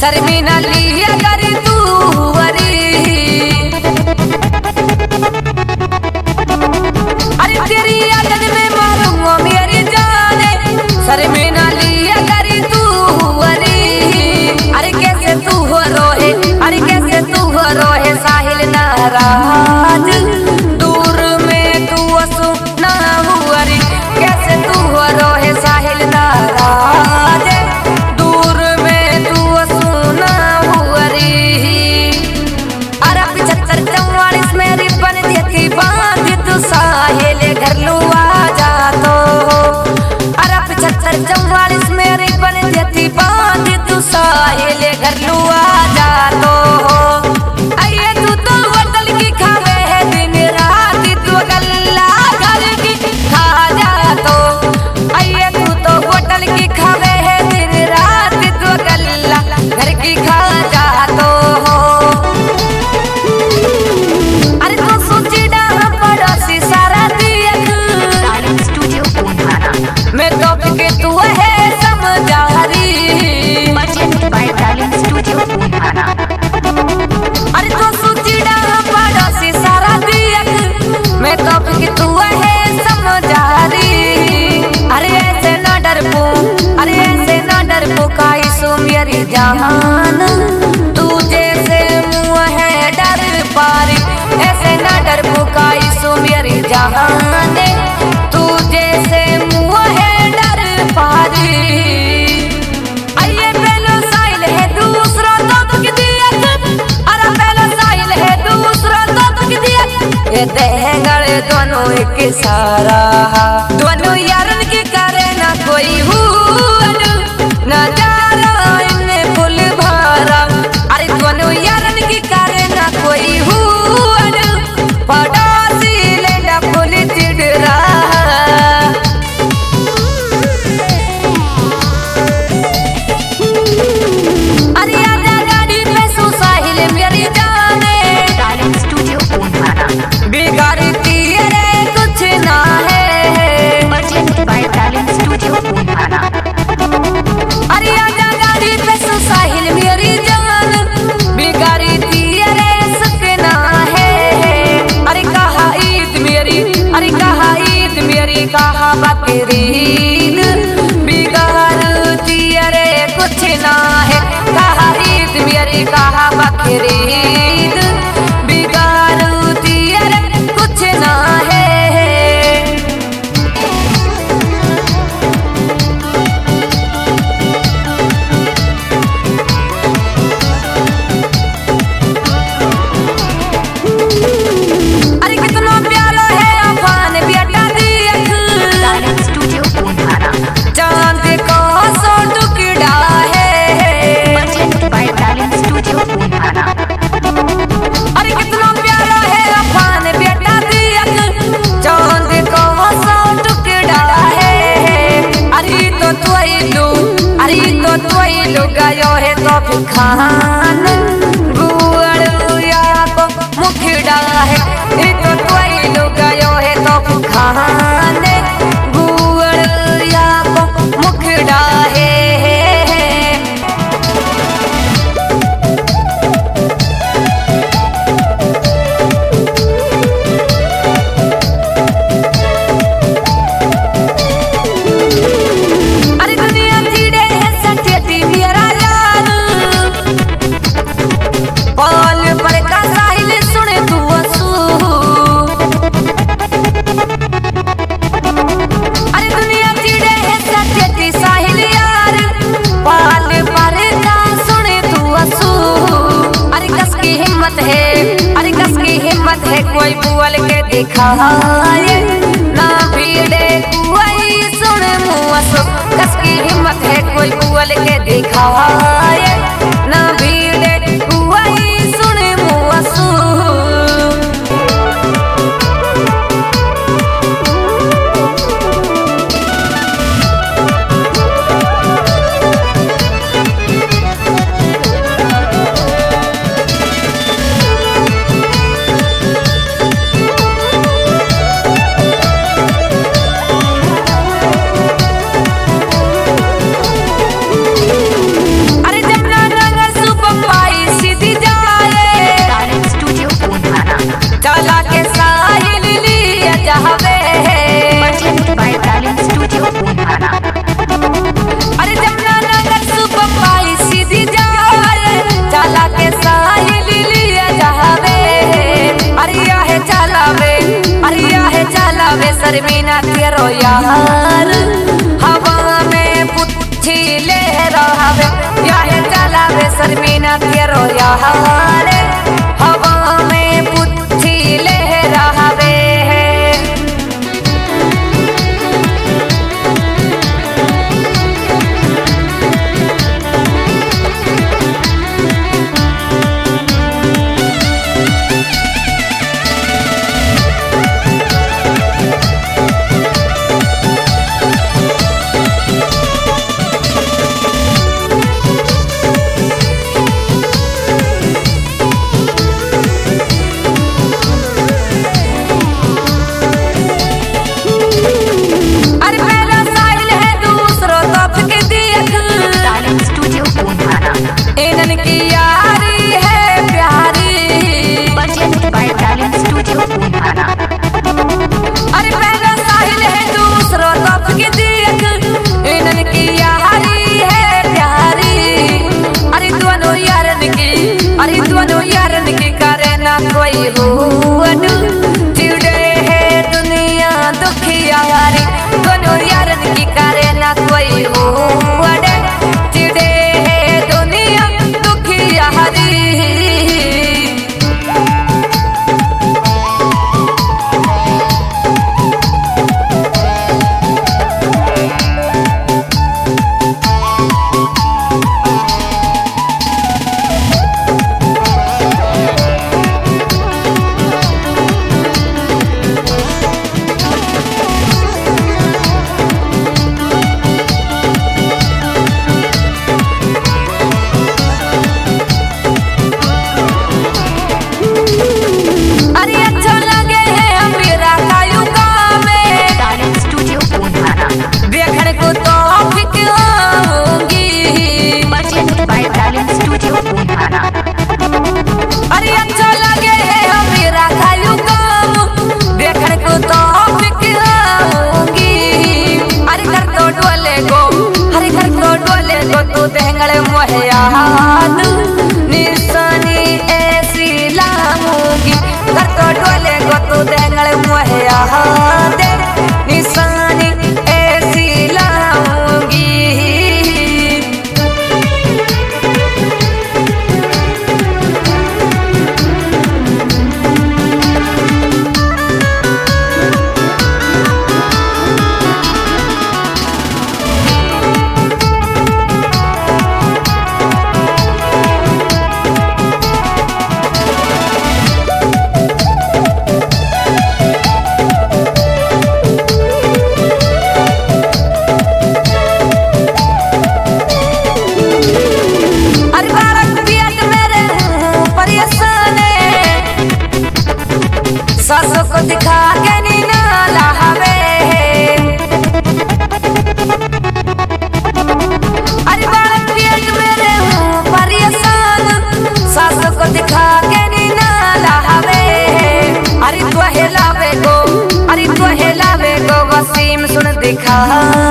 शर्मी न लिया कर तू अरे अरे तेरी याद में मारूंगा मेरी जाने शर्मी न लिया कर तू अरे कैसे तू हो रोहे अरे कैसे तू हो रोहे साहिल नाराज दूर में तू असु ना हुआ रे कैसे तू हो रोहे साहिल नाराज दूर में तू असु ना हुआ रे अरे 75-44 मेरी बन देती बांध तू साहिल घर लुआ जा तो अरे 75-44 मेरी बन देती बांध तू साहिल घर लुआ जा तो आइए तू तो होटल की खावे है दिन रात तू गल्ला घर की खा जा तो आइए तू तो होटल की खावे है दिन रात तू गल्ला घर की खा जा तो अरे तू सोची डाल पड़ोसी सारा दियक मैं तो के तू है समझारी अरे तो सुचिड़ा पड़ोसी सारा दियक मैं तो कि तू है समझारी अरे ऐसे ना डरपो अरे ऐसे ना डरपो काई सो मेरी जान तू जैसे मुँह है डर पारी ऐसे ना डरपो काई सो मेरी जान तू जैसे मुँह है डर पारी आइए पहलो साइल है दूसरा तो दिया अरे पहला साहिल है दूसरा तो दिया ये देहगड़े दोनों एक सारा दोनों यारन के करे ना कोई हुन ना जारा इन्हें फुल भारा अरे दोनों यारन के करे ना कोई हुन पड़ोसी लेना फुल चिड़रा अरे आजा गाड़ी पे सो साहिल मेरी जाने बिगाड़ी तेरे कुछ ना है अरे आजा गाड़ी पे सो साहिल मेरी जान बिगाड़ी तेरे सकना है अरे कहा ईद मेरी अरे कहा ईद मेरी कहा बकरीद बिगाड़ तेरे कुछ ना है कहा ईद मेरी कहा बकरीद बिगाड़ तेरे कुछ ना है अरे कितना प्यारा है अफान बेटा दियक चांद को सो टुकड़ा है अरे कितना प्यारा है अफान बेटा दियक चांद को सो टुकड़ा है अरे तो तू गयो है तो फिर खान गुड़िया को मुखड़ा है तो तू गयो है तो फिर खान गुड़िया को मुखड़ा है अरे दुनिया जीड़े है सचेती मेरा यार पाल पर का साहिल सुने तू असू अरे दुनिया जीड़े है सचेती साहिल यार पाल पर का सुने तू असू अरे कस की हिम्मत है अरे कस की हिम्मत है कोई बोल के दिखाए ना भीड़े कोई सुन मुआसो कस की हिम्मत है कोई बोल के दिखाए ना भीड़े कोई सुन मुआसो शर्मीना तेरो यार हवा में पुच्छी ले रहावे याहे चलावे शर्मीना तेरो यार हवा में पुच्छी ले रहावे कोई हुअन चिड़े है दुनिया दुखियारी दोनों यारन की करे ना कोई हुअन चिड़े है दुनिया दुखियारी अरे अच्छा लगे है मेरा खायू काम देखने को तो फिक्राऊंगी अरे कर तो डोले को तू देंगड़े मोहे याद निशानी ऐसी लाऊंगी कर तो डोले को तू देंगड़े मोहे याद निशानी ऐसी लाऊंगी सासों को दिखा के नी नाला हवे अरे बालक पियत मेरे हूँ परेशान सासों को दिखा के नी नाला हवे अरे तो हेलावे गो वसीम सुन दिखा